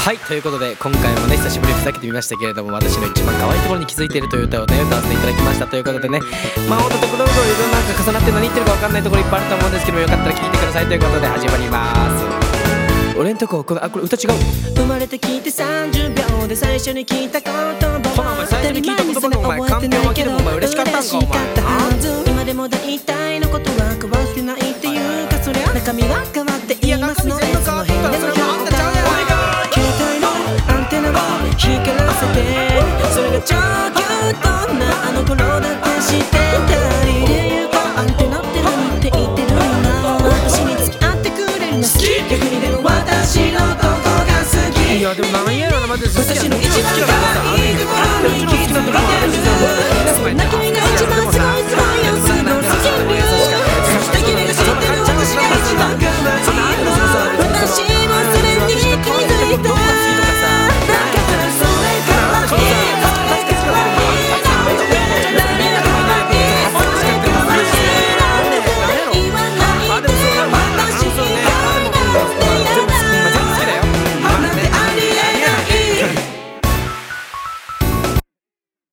はい、ということで今回もね久しぶりにふざけてみましたけれども、私の一番可愛いところに気づいているという歌をね歌わせていただきましたということでね、まあ音ところどころいろいろなんか重なって何言ってるか分かんないところいっぱいあると思うんですけども、よかったら聞いてくださいということで始まります。俺んとここれ歌違う。 生まれてきて30秒で最初に聞いた言葉は最初に聞いた言葉のお前カンペを開けるもお前嬉しかったんかお前。 今でも大体のことは変わってないっていうか、そりゃ中身は変わっていますので、その辺での評価携帯のアンテナを光らせて、それが超キュートなあの頃だって知ってたりで言うと、アンテナって何って言ってる今私に付き合ってくれるの好き、逆にでも私のどこが好き。 いやでも何やらまず私の